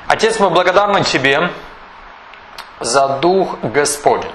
Отец, мы благодарны Тебе за Дух Господень.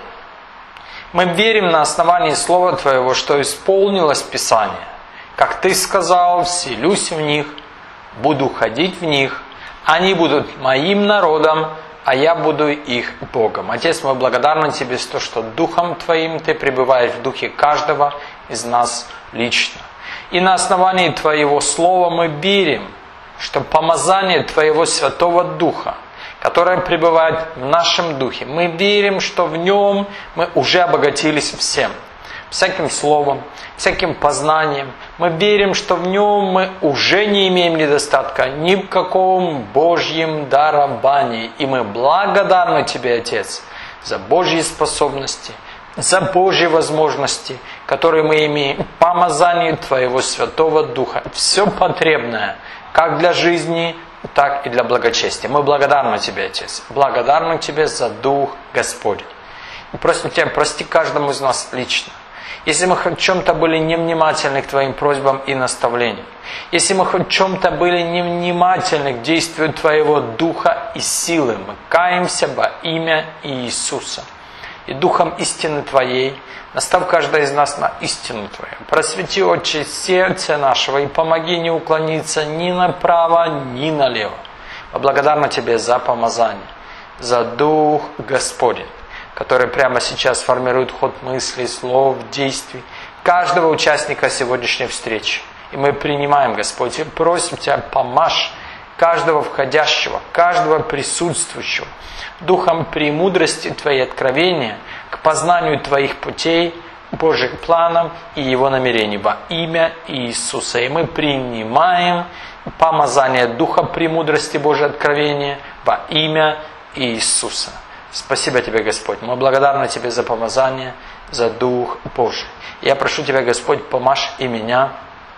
Мы верим на основании Слова Твоего, что исполнилось Писание. Как Ты сказал, вселюсь в них, буду ходить в них, они будут моим народом, а я буду их Богом. Отец, мы благодарны Тебе за то, что Духом Твоим Ты пребываешь в духе каждого из нас лично. И на основании Твоего Слова мы верим, что помазание Твоего Святого Духа, которое пребывает в нашем духе, мы верим, что в нем мы уже обогатились всем. Всяким словом, всяким познанием. Мы верим, что в нем мы уже не имеем недостатка ни в каком Божьем даровании. И мы благодарны Тебе, Отец, за Божьи способности, за Божьи возможности, которые мы имеем в помазании Твоего Святого Духа. Все потребное, как для жизни, так и для благочестия. Мы благодарны Тебе, Отец. Благодарны Тебе за Дух Господень. И просим Тебя, прости каждому из нас лично. Если мы хоть в чем-то были невнимательны к Твоим просьбам и наставлениям, если мы хоть в чем-то были невнимательны к действию Твоего Духа и силы, мы каемся во имя Иисуса. И Духом истины Твоей настав каждый из нас на истину Твою. Просвети, Отче, сердце нашего и помоги не уклониться ни направо, ни налево. Мы благодарны Тебе за помазание, за Дух Господень, который прямо сейчас формирует ход мыслей, слов, действий каждого участника сегодняшней встречи. И мы принимаем, Господь, и просим Тебя, помажь каждого входящего, каждого присутствующего духом премудрости Твоей откровения к познанию Твоих путей, Божьих планов и Его намерений во имя Иисуса. И мы принимаем помазание духа премудрости Божьей откровения во имя Иисуса. Спасибо Тебе, Господь. Мы благодарны Тебе за помазание, за Дух Божий. Я прошу Тебя, Господь, помажь и меня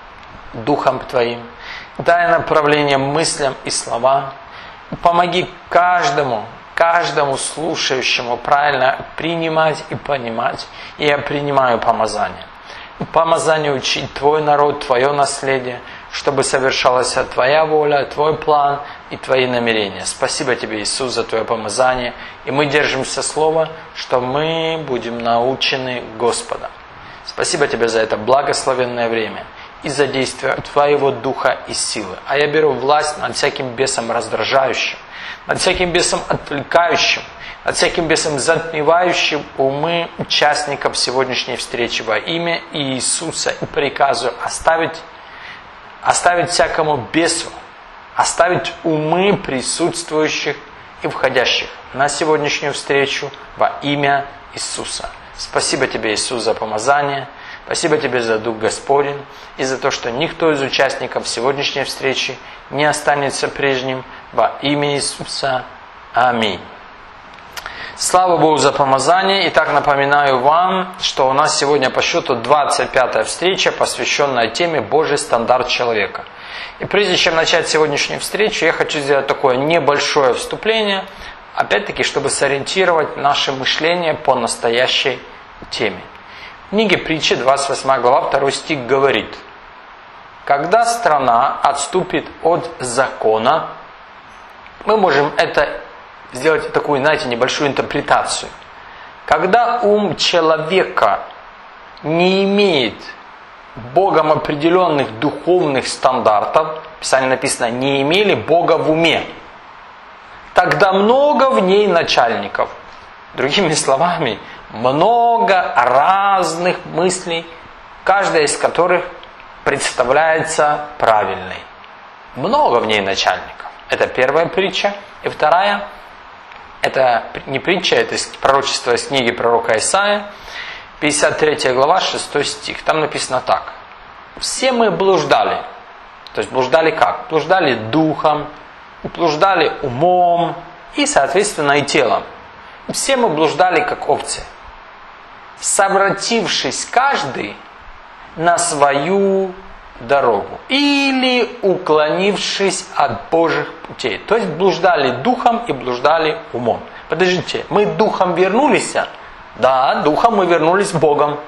Духом Твоим. Дай направление мыслям и словам. Помоги каждому слушающему правильно принимать и понимать. И я принимаю помазание. Помазание учить Твой народ, Твое наследие, чтобы совершалась Твоя воля, Твой план и Твои намерения. Спасибо Тебе, Иисус, за Твое помазание. И мы держимся слова, что мы будем научены Господом. Спасибо Тебе за это благословенное время и за действие Твоего Духа и силы. А я беру власть над всяким бесом раздражающим, над всяким бесом отвлекающим, над всяким бесом затмевающим умы участников сегодняшней встречи во имя Иисуса. И приказываю оставить всякому бесу, оставить умы присутствующих и входящих на сегодняшнюю встречу во имя Иисуса. Спасибо Тебе, Иисус, за помазание. Спасибо Тебе за Дух Господень и за то, что никто из участников сегодняшней встречи не останется прежним во имя Иисуса. Аминь. Слава Богу за помазание. Итак, напоминаю вам, что у нас сегодня по счету 25-я встреча, посвященная теме «Божий стандарт человека». И прежде чем начать сегодняшнюю встречу, я хочу сделать такое небольшое вступление, опять-таки, чтобы сориентировать наше мышление по настоящей теме. В книге Притчи, 28 глава, 2 стих говорит: «Когда страна отступит от закона», мы можем это сделать такую, знаете, небольшую интерпретацию. Когда ум человека не имеет Богом определенных духовных стандартов, в Писании написано, не имели Бога в уме, тогда много в ней начальников. Другими словами, много разных мыслей, каждая из которых представляется правильной. Много в ней начальников. Это первая притча. И вторая, это не притча, это пророчество из книги пророка Исаия, 53 глава, 6 стих. Там написано так: «Все мы блуждали». То есть блуждали как? Блуждали духом, блуждали умом и, соответственно, и телом. Все мы блуждали, как овцы, совратившись каждый на свою дорогу или уклонившись от Божьих путей. То есть блуждали духом и блуждали умом. Подождите, мы духом вернулись? Да, духом мы вернулись к Богом.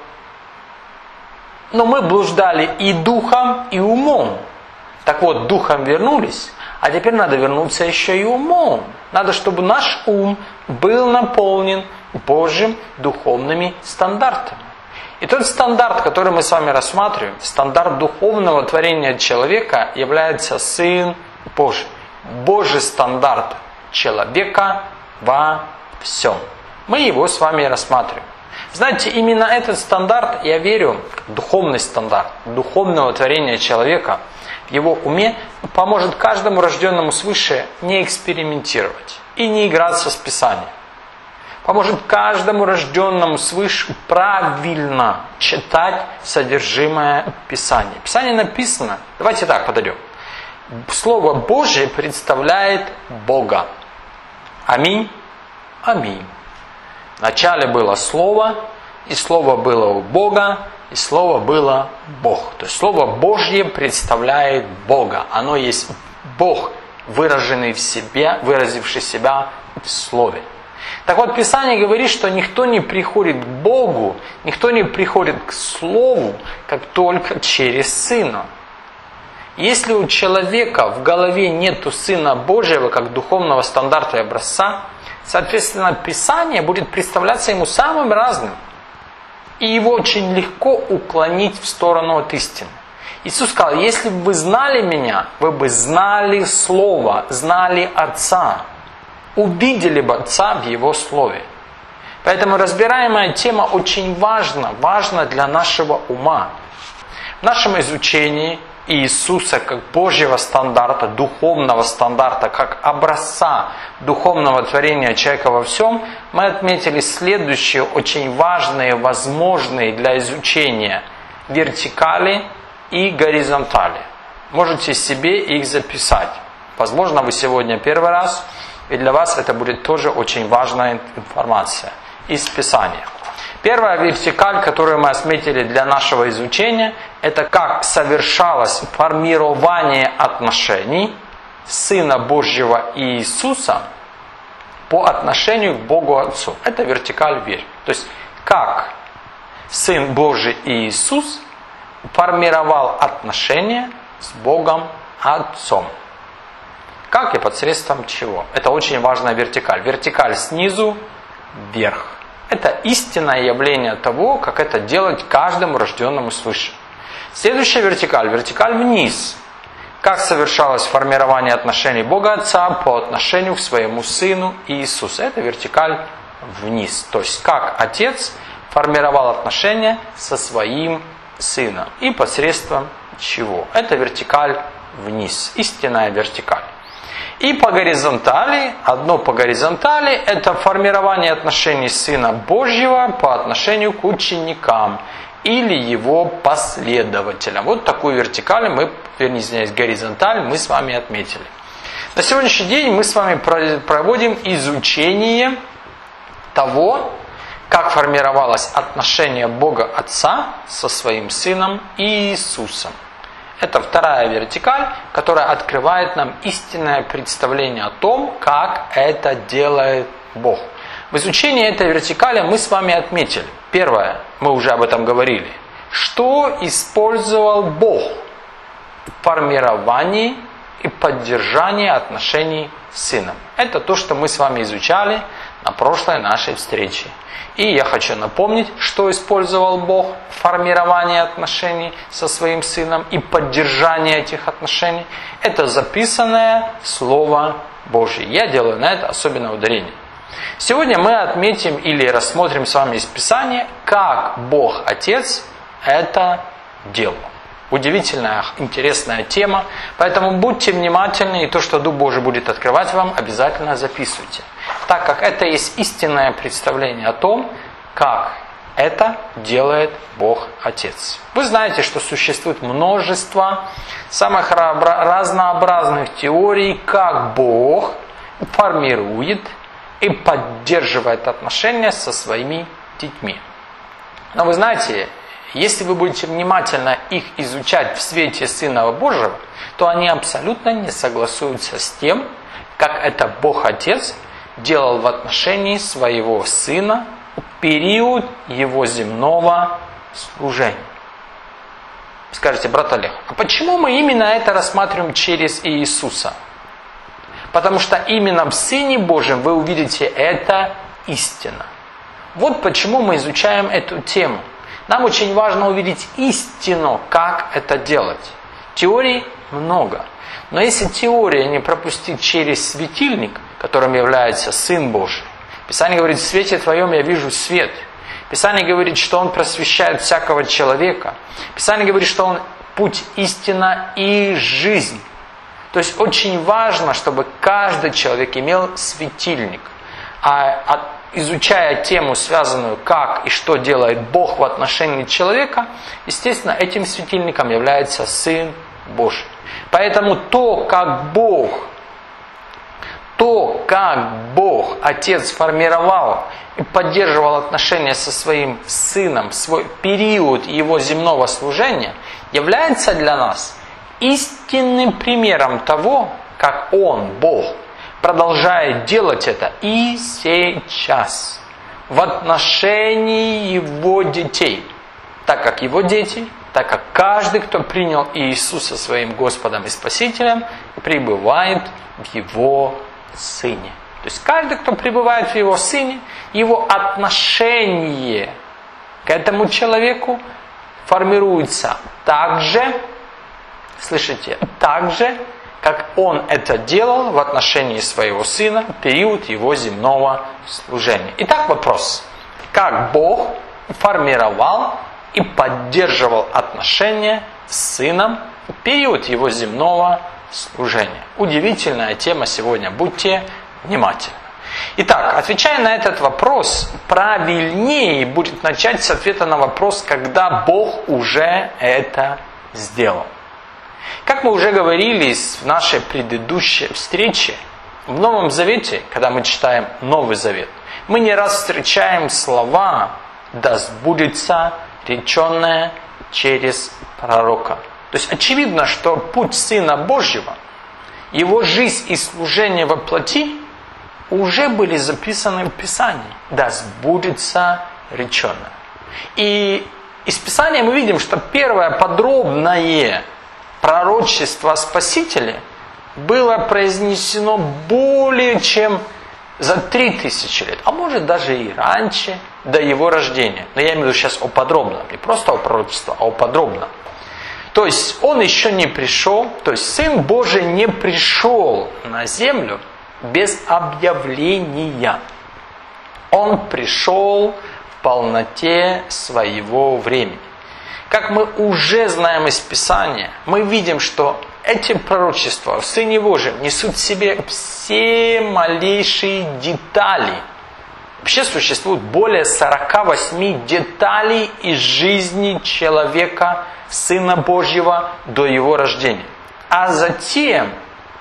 Но мы блуждали и духом, и умом. Так вот, духом вернулись, А теперь надо вернуться еще и умом. Надо, чтобы наш ум был наполнен Божьим духовными стандартами. И тот стандарт, который мы с вами рассматриваем, стандарт духовного творения человека, является Сын Божий. Божий стандарт человека во всем. Мы его с вами рассматриваем. Знаете, именно этот стандарт, я верю, духовный стандарт духовного творения человека в его уме поможет каждому рожденному свыше не экспериментировать и не играться с Писанием. Поможет каждому рожденному свыше правильно читать содержимое Писания. В Писании написано, давайте так подойдем. Слово Божие представляет Бога. Аминь. Аминь. Вначале было Слово, и Слово было у Бога, и Слово было Бог. То есть Слово Божье представляет Бога. Оно есть Бог, выраженный в себе, выразивший себя в Слове. Так вот, Писание говорит, что никто не приходит к Богу, никто не приходит к Слову, как только через Сына. Если у человека в голове нету Сына Божьего, как духовного стандарта и образца, соответственно, Писание будет представляться ему самым разным. И его очень легко уклонить в сторону от истины. Иисус сказал, если бы вы знали Меня, вы бы знали Слово, знали Отца. Увидели бы Отца в Его Слове. Поэтому разбираемая тема очень важна для нашего ума. В нашем изучении Иисуса как Божьего стандарта, духовного стандарта, как образца духовного творения человека во всем, мы отметили следующие очень важные, возможные для изучения вертикали и горизонтали. Можете себе их записать. Возможно, вы сегодня первый раз, и для вас это будет тоже очень важная информация из Писания. Первая вертикаль, которую мы отметили для нашего изучения, это как совершалось формирование отношений Сына Божьего и Иисуса по отношению к Богу Отцу. Это вертикаль вверх. То есть, как Сын Божий и Иисус формировал отношения с Богом Отцом. Как и посредством чего? Это очень важная вертикаль. Вертикаль снизу вверх. Это истинное явление того, как это делать каждому рожденному свыше. Следующая вертикаль. Вертикаль вниз. Как совершалось формирование отношений Бога Отца по отношению к своему Сыну Иисусу. Это вертикаль вниз. То есть, как Отец формировал отношения со своим Сыном. И посредством чего? Это вертикаль вниз. Истинная вертикаль. И по горизонтали, одно по горизонтали, это формирование отношений Сына Божьего по отношению к ученикам или его последователям. Вот такую вертикаль горизонталь мы с вами отметили. На сегодняшний день мы с вами проводим изучение того, как формировалось отношение Бога Отца со своим Сыном Иисусом. Это вторая вертикаль, которая открывает нам истинное представление о том, как это делает Бог. В изучении этой вертикали мы с вами отметили. Первое, мы уже об этом говорили. Что использовал Бог в формировании и поддержании отношений с Сыном. Это то, что мы с вами изучали на прошлой нашей встрече. И я хочу напомнить, что использовал Бог в формировании отношений со своим Сыном и поддержании этих отношений. Это записанное Слово Божье. Я делаю на это особенное ударение. Сегодня мы отметим или рассмотрим с вами из Писания, как Бог Отец это делал. Удивительная, интересная тема. Поэтому будьте внимательны, и то, что Дух Божий будет открывать вам, обязательно записывайте. Так как это есть истинное представление о том, как это делает Бог Отец. Вы знаете, что существует множество самых разнообразных теорий, как Бог формирует и поддерживает отношения со своими детьми. Но вы знаете, если вы будете внимательно их изучать в свете Сына Божьего, то они абсолютно не согласуются с тем, как это Бог Отец делал в отношении своего Сына в период его земного служения. Скажите, брат Олег, а почему мы именно это рассматриваем через Иисуса? Потому что именно в Сыне Божьем вы увидите это истина. Вот почему мы изучаем эту тему. Нам очень важно увидеть истину, как это делать. Теорий много. Но если теория не пропустить через светильник, которым является Сын Божий, Писание говорит: в свете Твоем я вижу свет. Писание говорит, что Он просвещает всякого человека. Писание говорит, что Он путь, истина и жизнь. То есть очень важно, чтобы каждый человек имел светильник. Изучая тему, связанную как и что делает Бог в отношении человека, естественно, этим светильником является Сын Божий. Поэтому то, как Бог, Отец, формировал и поддерживал отношения со своим Сыном в свой период его земного служения, является для нас истинным примером того, как Он, Бог, продолжает делать это и сейчас в отношении Его детей, так как Его дети, так как каждый, кто принял Иисуса своим Господом и Спасителем, пребывает в Его Сыне. То есть каждый, кто пребывает в Его Сыне, его отношение к этому человеку формируется так же, слышите, так же, как Он это делал в отношении своего Сына в период Его земного служения. Итак, вопрос. Как Бог формировал и поддерживал отношения с Сыном в период Его земного служения? Удивительная тема сегодня. Будьте внимательны. Итак, отвечая на этот вопрос, правильнее будет начать с ответа на вопрос, когда Бог уже это сделал. Как мы уже говорили в нашей предыдущей встрече, в Новом Завете, когда мы читаем Новый Завет, мы не раз встречаем слова «да сбудется реченное через пророка». То есть очевидно, что путь Сына Божьего, Его жизнь и служение во плоти уже были записаны в Писании. «Да сбудется реченное». И из Писания мы видим, что первое подробное пророчество о Спасителе было произнесено более чем за 3000 лет, а может даже и раньше, до Его рождения. Но я имею в виду сейчас о подробном, не просто о пророчестве, а о подробном. То есть Он еще не пришел, то есть Сын Божий не пришел на землю без объявления. Он пришел в полноте своего времени. Как мы уже знаем из Писания, мы видим, что эти пророчества в Сыне Божьем несут в себе все малейшие детали. Вообще существует более 48 деталей из жизни человека, Сына Божьего, до Его рождения. А затем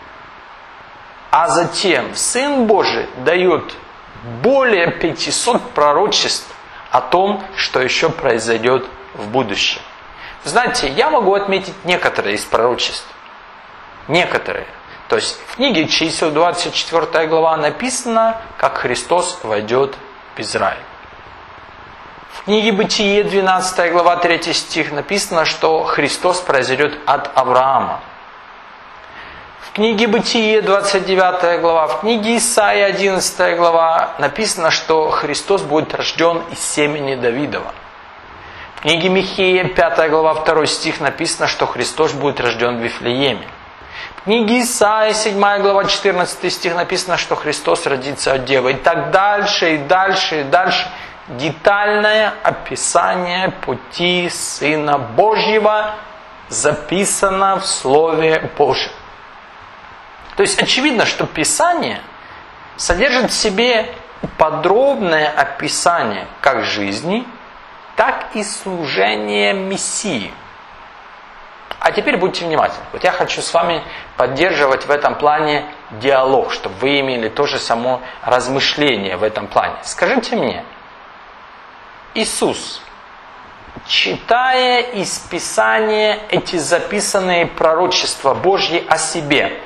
Сын Божий дает более 500 пророчеств о том, что еще произойдет в будущем. Знаете, я могу отметить некоторые из пророчеств. Некоторые. То есть в книге Чисел 24 глава написано, как Христос войдет в Израиль. В книге Бытие 12 глава 3 стих написано, что Христос произойдет от Авраама. В книге Бытие 29 глава, в книге Исаия 11 глава написано, что Христос будет рожден из семени Давидова. В книге Михея 5 глава 2 стих написано, что Христос будет рожден в Вифлееме. В книге Исаия 7 глава 14 стих написано, что Христос родится от Девы. И так дальше, и дальше, и дальше. Детальное описание пути Сына Божьего записано в Слове Божьем. То есть очевидно, что Писание содержит в себе подробное описание как жизни, так и служения Мессии. А теперь будьте внимательны. Вот я хочу с вами поддерживать в этом плане диалог, чтобы вы имели то же само размышление в этом плане. Скажите мне, Иисус, читая из Писания эти записанные пророчества Божьи о себе,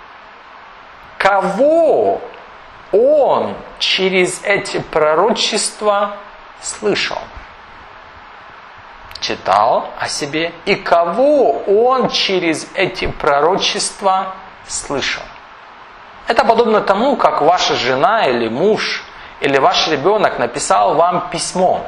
кого Он через эти пророчества слышал? Читал о себе, и кого Он через эти пророчества слышал? Это подобно тому, как ваша жена или муж, или ваш ребенок написал вам письмо.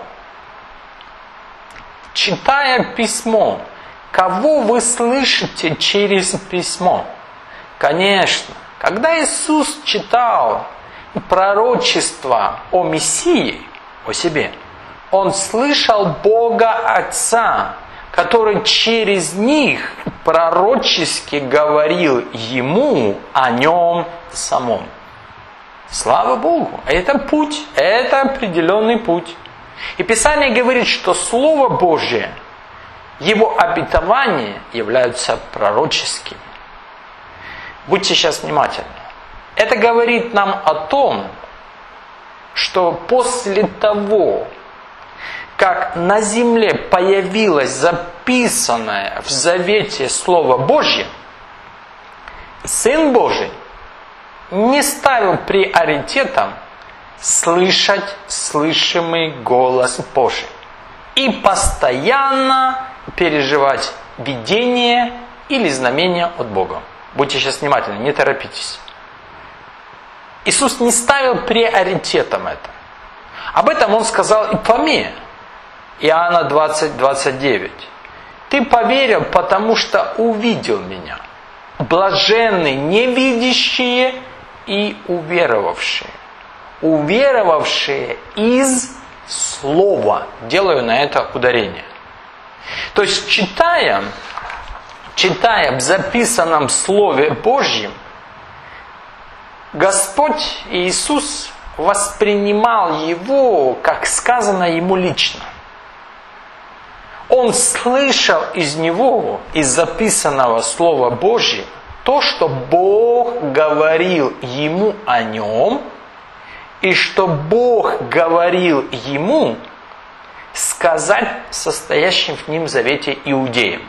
Читая письмо, кого вы слышите через письмо? Конечно, когда Иисус читал пророчество о Мессии, о себе, Он слышал Бога Отца, который через них пророчески говорил Ему о Нем самом. Слава Богу! Это путь, это определенный путь. И Писание говорит, что Слово Божье, Его обетования являются пророческими. Будьте сейчас внимательны. Это говорит нам о том, что после того, как на земле появилось записанное в Завете Слово Божье, Сын Божий не ставил приоритетом слышать слышимый голос Божий и постоянно переживать видение или знамение от Бога. Будьте сейчас внимательны, не торопитесь. Иисус не ставил приоритетом это. Об этом Он сказал и Фоме. Иоанна 20:29. Ты поверил, потому что увидел меня. Блаженны невидящие и уверовавшие. Уверовавшие из слова. Делаю на это ударение. То есть, читая в записанном Слове Божьем, Господь Иисус воспринимал его, как сказано ему лично. Он слышал из него, из записанного Слова Божьего, то, что Бог говорил ему о нем, и что Бог говорил ему сказать состоящим в ним завете иудеям.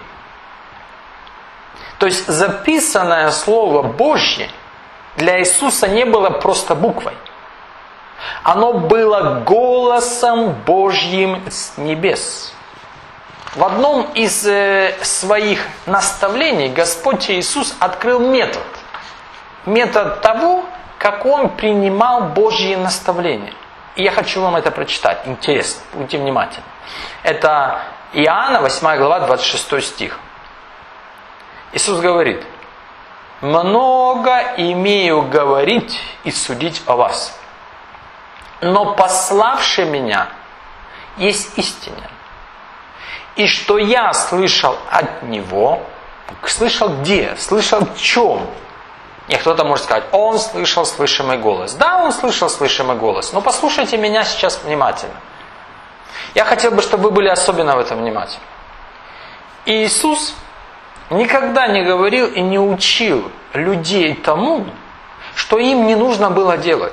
То есть записанное Слово Божье для Иисуса не было просто буквой. Оно было голосом Божьим с небес. В одном из своих наставлений Господь Иисус открыл метод. Метод того, как Он принимал Божьи наставления. И я хочу вам это прочитать. Интересно, будьте внимательны. Это Иоанна, 8 глава, 26 стих. Иисус говорит: «Много имею говорить и судить о вас, но пославший меня есть истинен. И что я слышал от Него». Слышал где? Слышал в чем? И кто-то может сказать: он слышал слышимый голос. Да, он слышал слышимый голос. Но послушайте меня сейчас внимательно. Я хотел бы, чтобы вы были особенно в этом внимательны. Иисус никогда не говорил и не учил людей тому, что им не нужно было делать.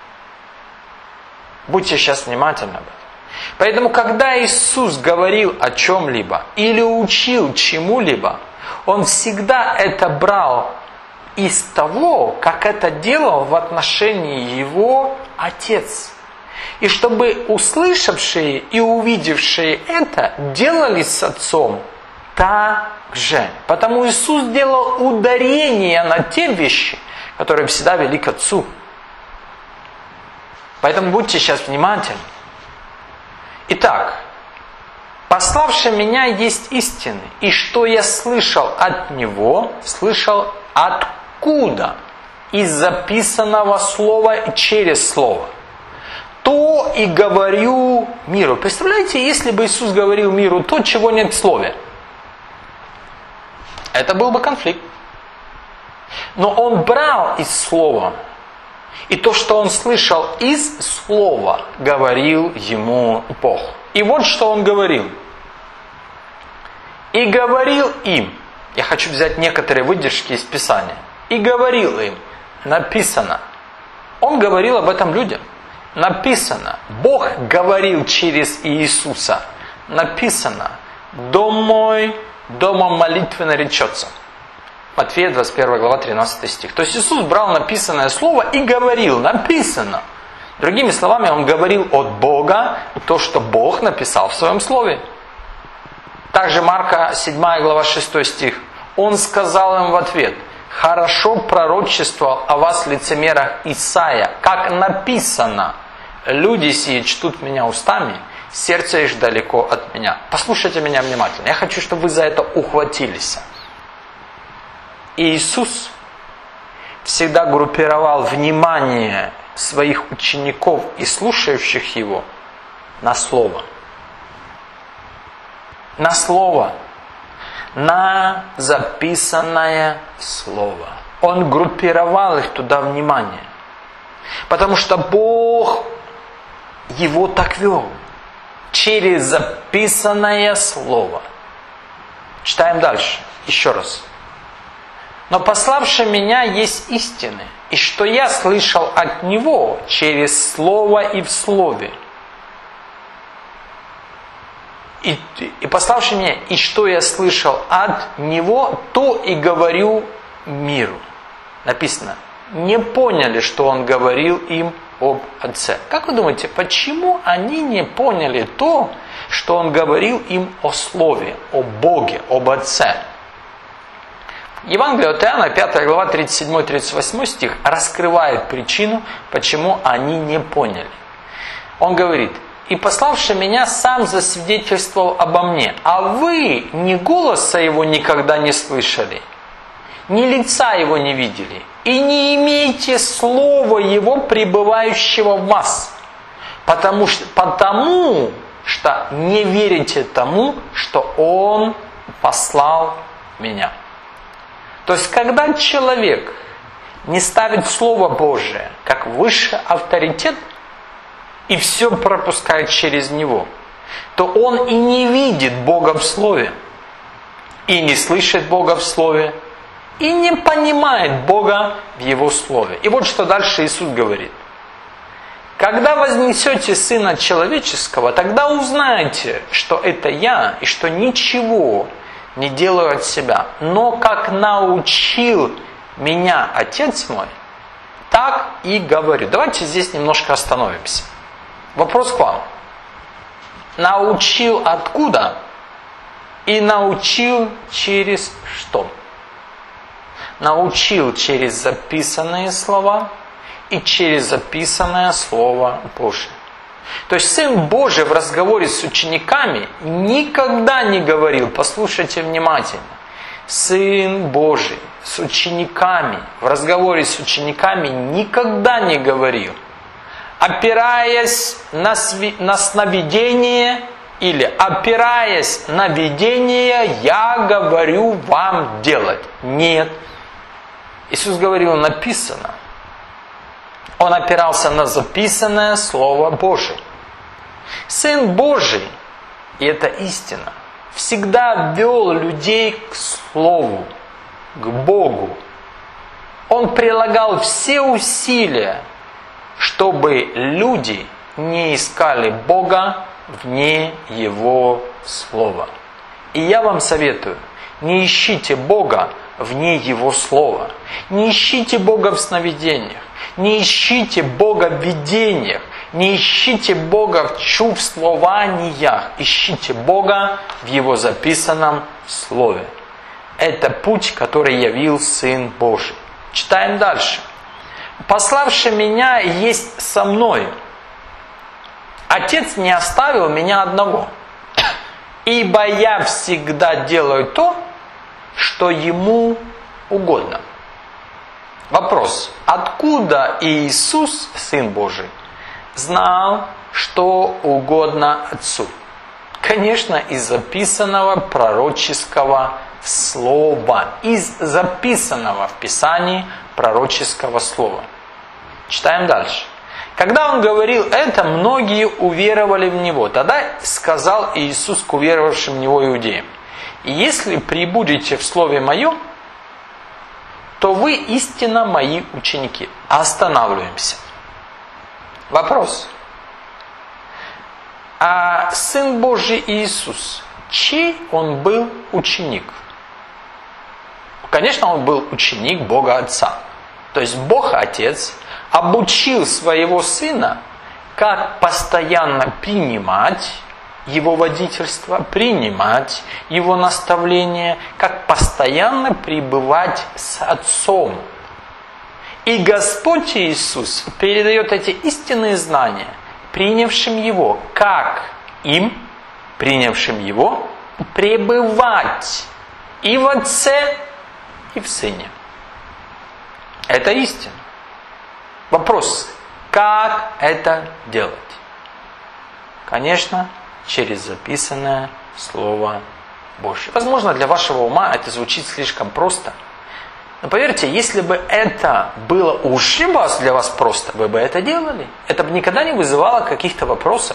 Будьте сейчас внимательны об этом. Поэтому, когда Иисус говорил о чем-либо или учил чему-либо, Он всегда это брал из того, как это делал в отношении Его Отец. И чтобы услышавшие и увидевшие это делали с Отцом так же. Потому Иисус делал ударение на те вещи, которые всегда вели к Отцу. Поэтому будьте сейчас внимательны. Итак, пославший меня есть истины, и что я слышал от Него, слышал откуда? Из записанного слова и через слово. То и говорю миру. Представляете, если бы Иисус говорил миру то, чего нет в слове? Это был бы конфликт. Но Он брал из слова. И то, что он слышал из слова, говорил ему Бог. И вот что он говорил. И говорил им. Я хочу взять некоторые выдержки из Писания. И говорил им. Написано. Он говорил об этом людям. Написано. Бог говорил через Иисуса. Написано. Дом мой, домом молитвы наречется. Матфея 21 глава 13 стих. То есть Иисус брал написанное слово и говорил. Написано. Другими словами, Он говорил от Бога то, что Бог написал в Своем Слове. Также Марка 7 глава 6 стих. Он сказал им в ответ: хорошо пророчествовал о вас, лицемерах, Исаия, как написано: люди сии чтут меня устами, сердце их далеко от меня. Послушайте меня внимательно. Я хочу, чтобы вы за это ухватились. Иисус всегда группировал внимание своих учеников и слушающих Его на Слово. На Слово. На записанное Слово. Он группировал их туда внимание. Потому что Бог его так вел. Через записанное Слово. Читаем дальше. Еще раз. Но пославший меня есть истины, и что я слышал от Него через Слово и в Слове. И пославший меня, и что я слышал от Него, то и говорю миру. Написано, не поняли, что Он говорил им об Отце. Как вы думаете, почему они не поняли то, что Он говорил им о Слове, о Боге, об Отце? Евангелие от Иоанна, 5 глава, 37-38 стих, раскрывает причину, почему они не поняли. Он говорит: «И пославший меня сам засвидетельствовал обо мне, а вы ни голоса его никогда не слышали, ни лица его не видели, и не имеете слова его, пребывающего в вас, потому что не верите тому, что он послал меня». То есть, когда человек не ставит Слово Божие как высший авторитет и все пропускает через него, то он и не видит Бога в Слове, и не слышит Бога в Слове, и не понимает Бога в Его Слове. И вот что дальше Иисус говорит. «Когда вознесете Сына Человеческого, тогда узнаете, что это Я, и что ничего не делаю от себя, но как научил меня Отец мой, так и говорю». Давайте здесь немножко остановимся. Вопрос к вам. Научил откуда? И научил через что? Научил через записанные слова и через записанное Слово Божие. То есть Сын Божий в разговоре с учениками никогда не говорил, послушайте внимательно, Сын Божий с учениками, в разговоре с учениками никогда не говорил, опираясь на сновидение или опираясь на видение, я говорю вам делать. Нет. Иисус говорил, написано. Он опирался на записанное Слово Божие. Сын Божий, и это истина, всегда вел людей к Слову, к Богу. Он прилагал все усилия, чтобы люди не искали Бога вне Его Слова. И я вам советую, не ищите Бога вне Его Слова. Не ищите Бога в сновидениях. Не ищите Бога в видениях. Не ищите Бога в чувствованиях. Ищите Бога в Его записанном Слове. Это путь, который явил Сын Божий. Читаем дальше. «Пославший меня есть со мной. Отец не оставил меня одного. Ибо я всегда делаю то, что Ему угодно». Вопрос. Откуда Иисус, Сын Божий, знал, что угодно Отцу? Конечно, из записанного пророческого слова. Из записанного в Писании пророческого слова. Читаем дальше. Когда Он говорил это, многие уверовали в Него. Тогда сказал Иисус к уверовавшим в Него иудеям: «Если пребудете в Слове Моем, то вы истинно Мои ученики». Останавливаемся. Вопрос. А Сын Божий Иисус, чей Он был ученик? Конечно, Он был ученик Бога Отца. То есть Бог Отец обучил своего Сына, как постоянно принимать Его водительство, принимать Его наставления, как постоянно пребывать с Отцом. И Господь Иисус передает эти истинные знания принявшим Его, как им, принявшим Его, пребывать и в Отце, и в Сыне. Это истина. Вопрос, как это делать? Конечно, через записанное Слово Божье. Возможно, для вашего ума это звучит слишком просто. Но поверьте, если бы это было уже для вас просто, вы бы это делали. Это бы никогда не вызывало каких-то вопросов.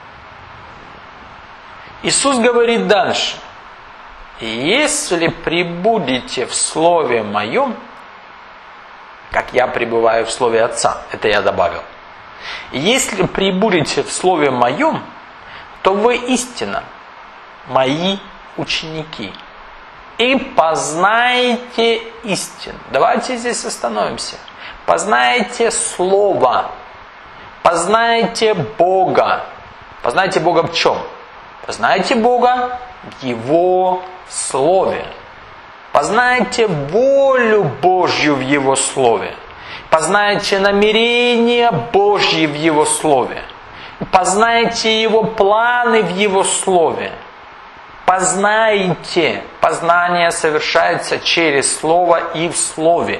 Иисус говорит дальше. Если пребудете в Слове Моем, как я пребываю в Слове Отца, это я добавил. Если пребудете в Слове Моем, то вы истинно Мои ученики. И познаете истину. Давайте здесь остановимся. Познаете Слово. Познаете Бога. Познаете Бога в чем? Познаете Бога в Его Слове. Познаете волю Божью в Его Слове. Познаете намерения Божьи в Его Слове. Познаете Его планы в Его Слове. Познаете. Познание совершается через Слово и в Слове.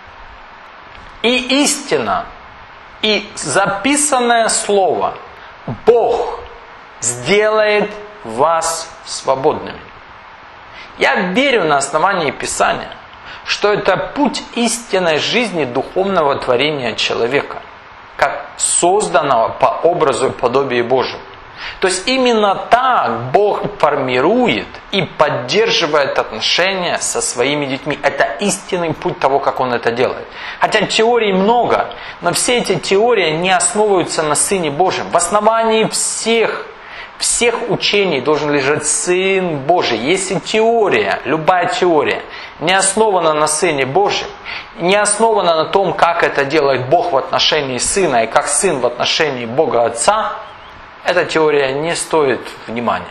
И истина, и записанное Слово Бог сделает вас свободными. Я верю на основании Писания, что это путь истинной жизни духовного творения человека, как созданного по образу и подобию Божьему. То есть именно так Бог формирует и поддерживает отношения со своими детьми. Это истинный путь того, как Он это делает. Хотя теорий много, но все эти теории не основываются на Сыне Божьем. В основании всех учений должен лежать Сын Божий. Если теория, любая теория, не основана на Сыне Божьем, не основана на том, как это делает Бог в отношении Сына и как Сын в отношении Бога Отца, эта теория не стоит внимания.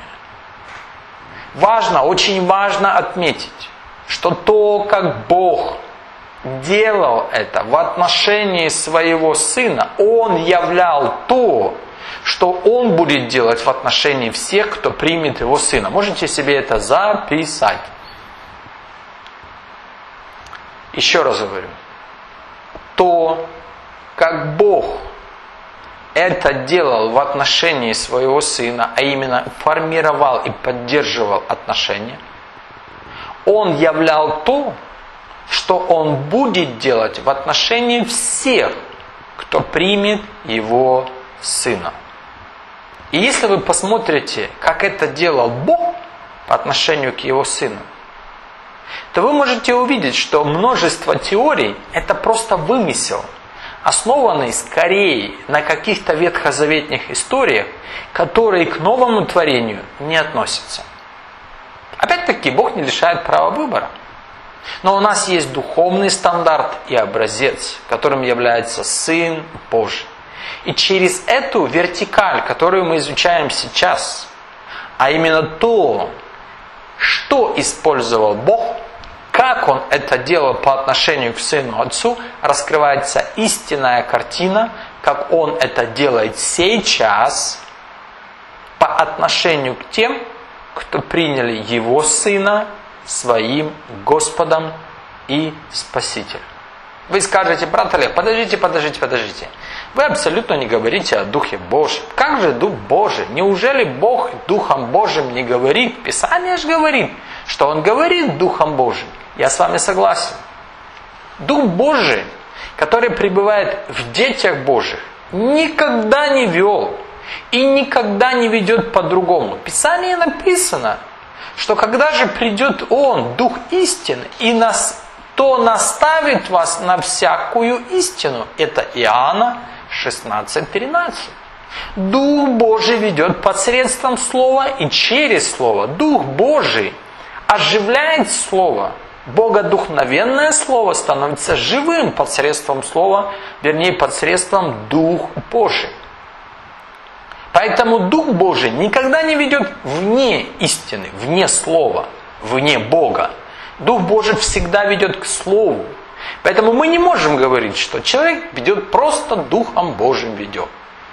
Очень важно отметить, что то, как Бог делал это в отношении своего Сына, Он являл то, что Он будет делать в отношении всех, кто примет Его Сына. Можете себе это записать. Еще раз говорю. То, как Бог это делал в отношении своего Сына, а именно формировал и поддерживал отношения, Он являл то, что Он будет делать в отношении всех, кто примет Его Сына. И если вы посмотрите, как это делал Бог по отношению к Его Сыну, то вы можете увидеть, что множество теорий – это просто вымысел, основанный скорее на каких-то ветхозаветных историях, которые к новому творению не относятся. Опять-таки, Бог не лишает права выбора. Но у нас есть духовный стандарт и образец, которым является Сын Божий. И через эту вертикаль, которую мы изучаем сейчас, а именно то, что использовал Бог, как Он это делал по отношению к Сыну Отцу, раскрывается истинная картина, как Он это делает сейчас по отношению к тем, кто приняли Его Сына своим Господом и Спасителем. Вы скажете: брат Олег, подождите. Вы абсолютно не говорите о Духе Божьем. Как же Дух Божий? Неужели Бог Духом Божьим не говорит? Писание же говорит, что Он говорит Духом Божьим. Я с вами согласен. Дух Божий, который пребывает в детях Божьих, никогда не вел и никогда не ведет по-другому. В Писании написано, что когда же придет Он, Дух истины, то наставит вас на всякую истину. Это Иоанна 16:13. Дух Божий ведет посредством Слова и через Слово. Дух Божий оживляет Слово. Богодухновенное Слово становится живым посредством Слова, посредством Духа Божия. Поэтому Дух Божий никогда не ведет вне истины, вне Слова, вне Бога. Дух Божий всегда ведет к Слову. Поэтому мы не можем говорить, что человек ведет просто Духом Божьим ведет.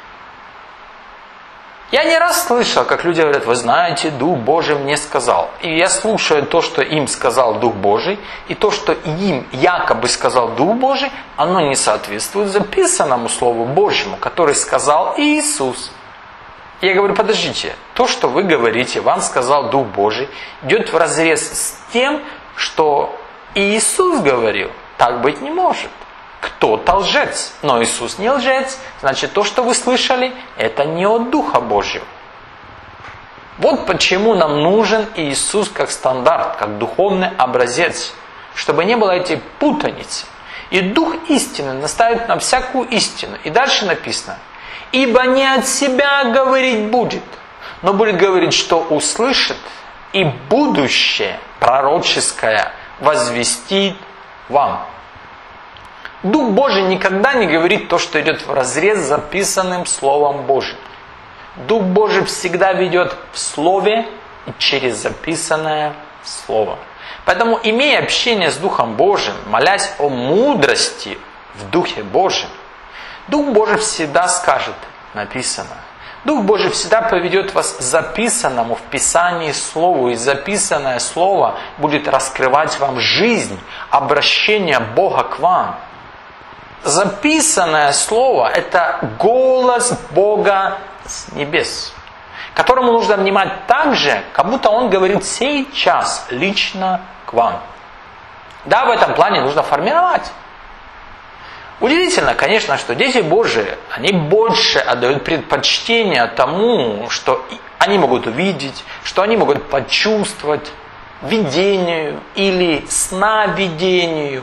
Я не раз слышал, как люди говорят: вы знаете, Дух Божий мне сказал. И я слушаю то, что им сказал Дух Божий, и то, что им якобы сказал Дух Божий, оно не соответствует записанному Слову Божьему, который сказал Иисус. Я говорю: подождите, то, что вы говорите, вам сказал Дух Божий, идет вразрез с тем, что Иисус говорил. Так быть не может. Кто-то лжец, но Иисус не лжец. Значит, то, что вы слышали, это не от Духа Божьего. Вот почему нам нужен Иисус как стандарт, как духовный образец, чтобы не было этой путаницы. И Дух истины наставит нам всякую истину. И дальше написано: ибо не от себя говорить будет, но будет говорить, что услышит, и будущее пророческое возвестит вам. Дух Божий никогда не говорит то, что идет вразрез с записанным Словом Божьим. Дух Божий всегда ведет в Слове и через записанное Слово. Поэтому, имея общение с Духом Божьим, молясь о мудрости в Духе Божьем, Дух Божий всегда скажет: написано. Дух Божий всегда поведет вас к записанному в Писании Слову, и записанное Слово будет раскрывать вам жизнь, обращение Бога к вам. Записанное Слово – это голос Бога с небес, которому нужно внимать так же, как будто Он говорит сейчас лично к вам. Да, в этом плане нужно формировать. Удивительно, конечно, что дети Божии, они больше отдают предпочтение тому, что они могут увидеть, что они могут почувствовать, видению или сновидению.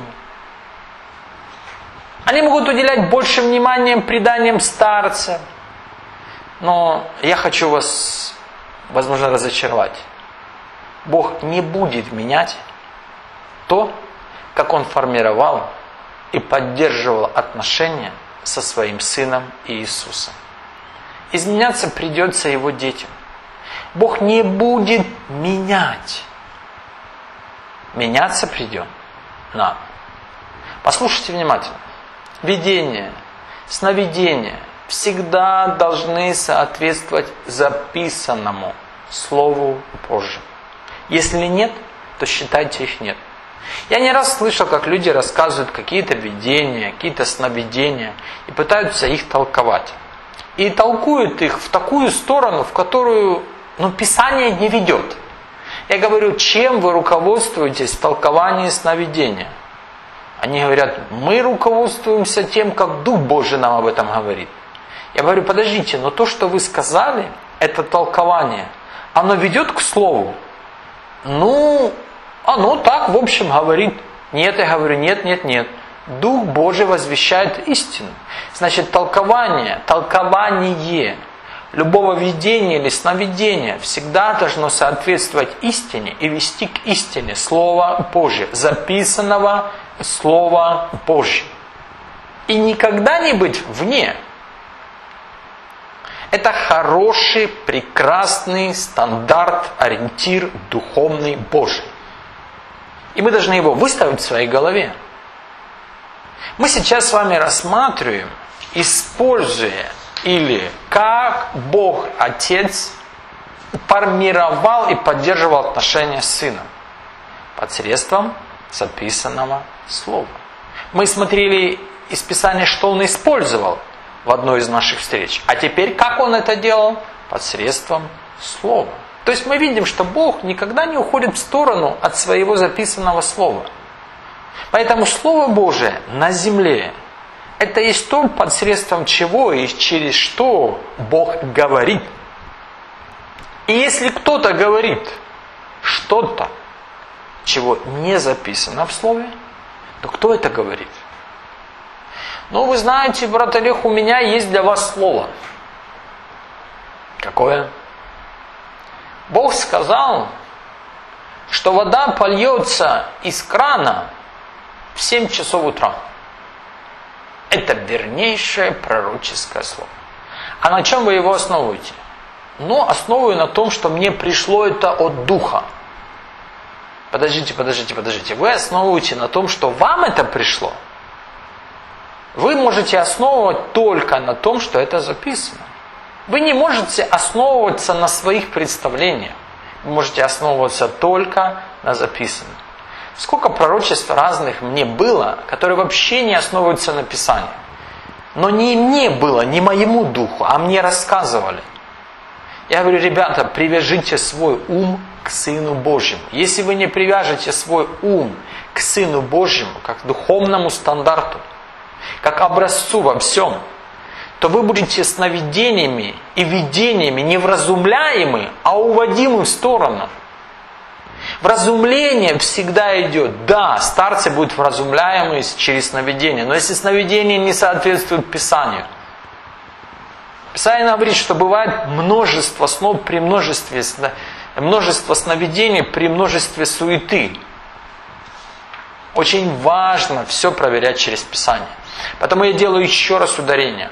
Они могут уделять больше внимания преданиям старца. Но я хочу вас, возможно, разочаровать. Бог не будет менять то, как Он формировал и поддерживал отношения со Своим Сыном Иисусом. Изменяться придется Его детям. Бог не будет менять. Меняться придет нам. Послушайте внимательно. Видение, сновидения всегда должны соответствовать записанному Слову Божьему. Если нет, то считайте их нет. Я не раз слышал, как люди рассказывают какие-то видения, какие-то сновидения и пытаются их толковать. И толкуют их в такую сторону, в которую Писание не ведет. Я говорю: чем вы руководствуетесь в толковании сновидения? Они говорят: мы руководствуемся тем, как Дух Божий нам об этом говорит. Я говорю: подождите, но то, что вы сказали, это толкование, оно ведет к Слову? Оно так, в общем, говорит. Нет, я говорю: нет. Дух Божий возвещает истину. Значит, толкование любого видения или сновидения всегда должно соответствовать истине и вести к истине Слова Божьего, записанного Слова Божьего. И никогда не быть вне. Это хороший, прекрасный стандарт, ориентир духовный Божий. И мы должны его выставить в своей голове. Мы сейчас с вами рассматриваем, используя или как Бог Отец формировал и поддерживал отношения с Сыном посредством записанного Слова. Мы смотрели из Писания, что Он использовал в одной из наших встреч. А теперь, как Он это делал? Посредством Слова. То есть мы видим, что Бог никогда не уходит в сторону от своего записанного Слова. Поэтому Слово Божие на земле – это есть то, посредством чего и через что Бог говорит. И если кто-то говорит что-то, чего не записано в Слове, то кто это говорит? Вы знаете, брат Олег, у меня есть для вас слово. Какое? Бог сказал, что вода польется из крана в 7 часов утра. Это вернейшее пророческое слово. А на чем вы его основываете? Ну, основываю на том, что мне пришло это от Духа. Подождите. Вы основываете на том, что вам это пришло. Вы можете основывать только на том, что это записано. Вы не можете основываться на своих представлениях. Вы можете основываться только на записанном. Сколько пророчеств разных мне было, которые вообще не основываются на Писании. Но не мне было, не моему духу, а мне рассказывали. Я говорю, ребята, привяжите свой ум к Сыну Божьему. Если вы не привяжете свой ум к Сыну Божьему, как к духовному стандарту, как образцу во всем, то вы будете сновидениями и видениями не вразумляемы, а уводимы в сторону. Вразумление всегда идет. Да, старцы будут вразумляемы через сновидение, но если сновидение не соответствует Писанию. Писание говорит, что бывает множество снов при множество сновидений при множестве суеты. Очень важно все проверять через Писание. Поэтому я делаю еще раз ударение.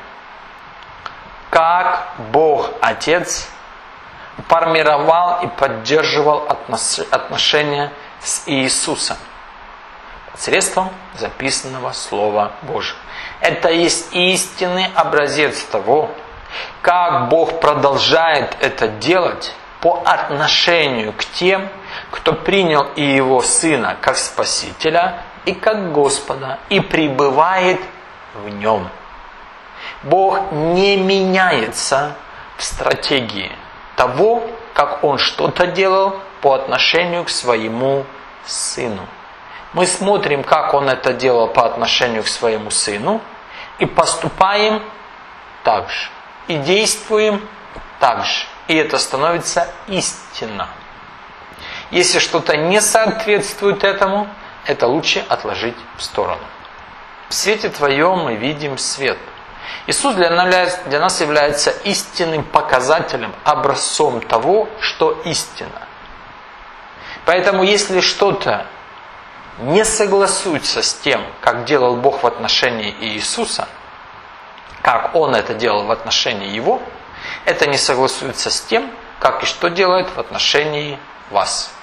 Как Бог Отец формировал и поддерживал отношения с Иисусом посредством записанного Слова Божьего. Это есть истинный образец того, как Бог продолжает это делать по отношению к тем, кто принял и Его Сына как Спасителя и как Господа, и пребывает в Нем. Бог не меняется в стратегии того, как Он что-то делал по отношению к Своему Сыну. Мы смотрим, как Он это делал по отношению к Своему Сыну, и поступаем так же. И действуем так же. И это становится истинно. Если что-то не соответствует этому, это лучше отложить в сторону. В свете Твоем мы видим свет. Иисус для нас является истинным показателем, образцом того, что истинно. Поэтому если что-то не согласуется с тем, как делал Бог в отношении Иисуса, как Он это делал в отношении Его, это не согласуется с тем, как и что делает в отношении вас.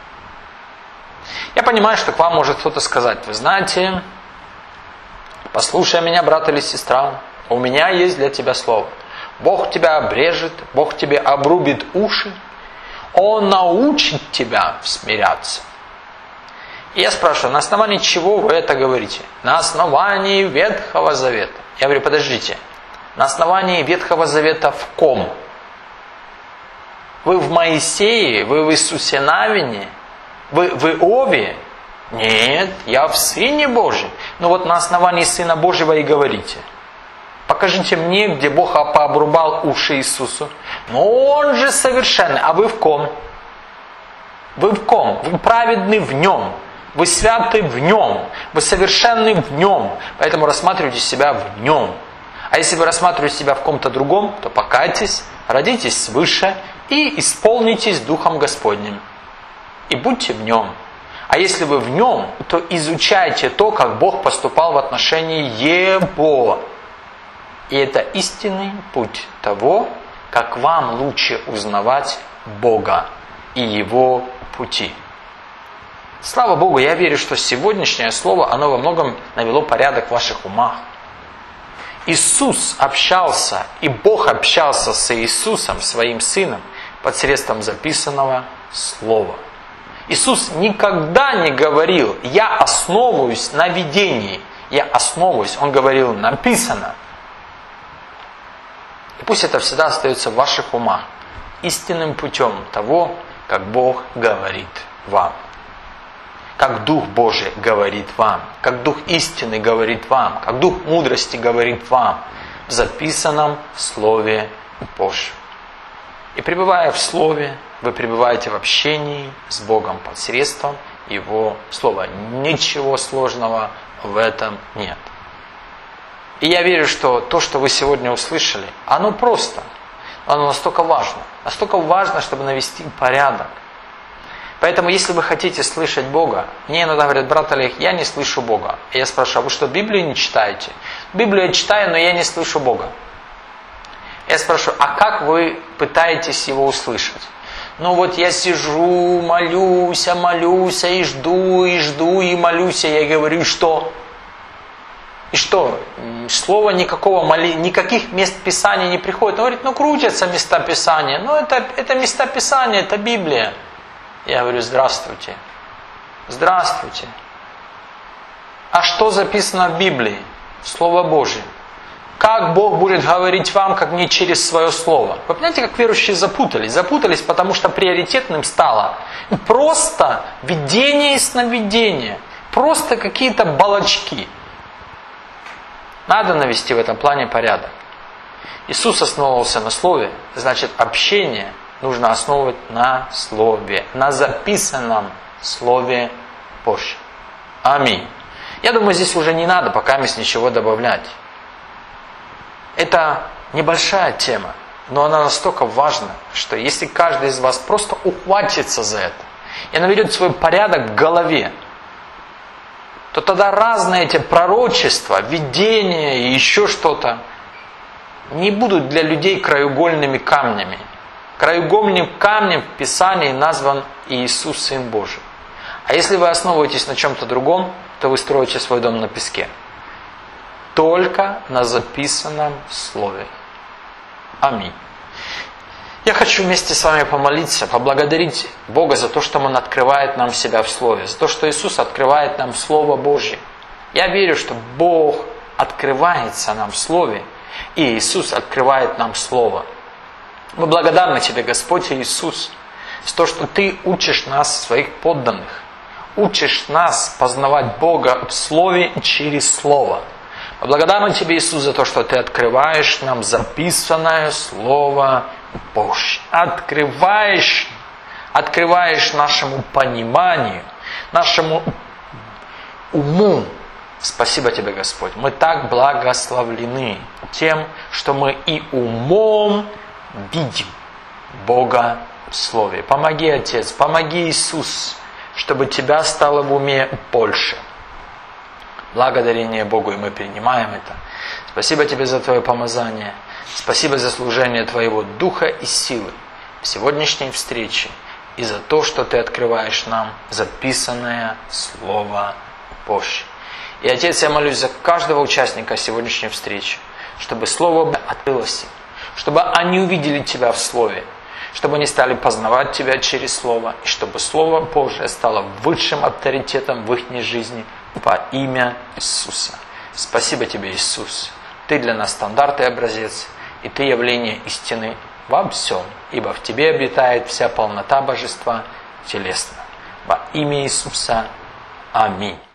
Я понимаю, что к вам может кто-то сказать: вы знаете, послушай меня, брат или сестра, у меня есть для тебя слово. Бог тебя обрежет, Бог тебе обрубит уши, Он научит тебя смиряться. И я спрашиваю, на основании чего вы это говорите? На основании Ветхого Завета. Я говорю, подождите, на основании Ветхого Завета в ком? Вы в Моисее? Вы в Иисусе Навине? Вы в Иове? Нет, я в Сыне Божьем. Ну вот на основании Сына Божьего и говорите. Покажите мне, где Бог пообрубал уши Иисусу. Но Он же совершенный. А вы в ком? Вы в ком? Вы праведны в Нем. Вы святы в Нем. Вы совершенны в Нем. Поэтому рассматривайте себя в Нем. А если вы рассматриваете себя в ком-то другом, то покайтесь, родитесь свыше и исполнитесь Духом Господним. И будьте в Нем. А если вы в Нем, то изучайте то, как Бог поступал в отношении Его. И это истинный путь того, как вам лучше узнавать Бога и Его пути. Слава Богу, я верю, что сегодняшнее слово, оно во многом навело порядок в ваших умах. Иисус общался, и Бог общался с Иисусом, своим Сыном, посредством записанного Слова. Иисус никогда не говорил: я основываюсь на видении, я основываюсь. Он говорил: написано. И пусть это всегда остается в ваших умах, истинным путем того, как Бог говорит вам. Как Дух Божий говорит вам, как Дух истины говорит вам, как Дух мудрости говорит вам в записанном Слове Божьем. И пребывая в Слове, вы пребываете в общении с Богом посредством Его Слова. Ничего сложного в этом нет. И я верю, что то, что вы сегодня услышали, оно просто, оно настолько важно, чтобы навести порядок. Поэтому, если вы хотите слышать Бога, мне иногда говорят: брат Олег, я не слышу Бога. И я спрашиваю: а вы что, Библию не читаете? Библию я читаю, но я не слышу Бога. Я спрашиваю, а как вы пытаетесь его услышать? Ну вот я сижу, молюсь, и жду, и молюсь, и я говорю, и что? И что? Слова никаких мест Писания не приходит. Он говорит, крутятся места Писания. Это места Писания, это Библия. Я говорю, здравствуйте. Здравствуйте. А что записано в Библии? Слово Божие. Как Бог будет говорить вам, как не через свое слово? Вы понимаете, как верующие запутались? Запутались, потому что приоритетным стало просто видение и сновидение. Просто какие-то балачки. Надо навести в этом плане порядок. Иисус основывался на Слове, значит, общение нужно основывать на Слове, на записанном Слове Божьем. Аминь. Я думаю, здесь уже не надо пока ничего добавлять. Это небольшая тема, но она настолько важна, что если каждый из вас просто ухватится за это и наведет свой порядок в голове, то тогда разные эти пророчества, видения и еще что-то не будут для людей краеугольными камнями. Краеугольным камнем в Писании назван Иисус, Сын Божий. А если вы основываетесь на чем-то другом, то вы строите свой дом на песке. Только на записанном Слове. Аминь. Я хочу вместе с вами помолиться, поблагодарить Бога за то, что Он открывает нам себя в Слове, за то, что Иисус открывает нам Слово Божье. Я верю, что Бог открывается нам в Слове, и Иисус открывает нам Слово. Мы благодарны Тебе, Господь Иисус, за то, что Ты учишь нас, своих подданных, учишь нас познавать Бога в Слове через Слово. Мы благодарны Тебе, Иисус, за то, что Ты открываешь нам записанное Слово Божье. Открываешь нашему пониманию, нашему уму. Спасибо Тебе, Господь. Мы так благословлены тем, что мы и умом видим Бога в Слове. Помоги, Отец, помоги, Иисус, чтобы Тебя стало в уме больше. Благодарение Богу, и мы принимаем это. Спасибо Тебе за Твое помазание. Спасибо за служение Твоего Духа и силы в сегодняшней встрече и за то, что Ты открываешь нам записанное Слово Божье. И, Отец, я молюсь за каждого участника сегодняшней встречи, чтобы Слово открылось им, чтобы они увидели Тебя в Слове, чтобы они стали познавать Тебя через Слово, и чтобы Слово Божие стало высшим авторитетом в их жизни во имя Иисуса. Спасибо Тебе, Иисус. Ты для нас стандарт и образец, и Ты явление истины во всем, ибо в Тебе обитает вся полнота Божества телесного. Во имя Иисуса. Аминь.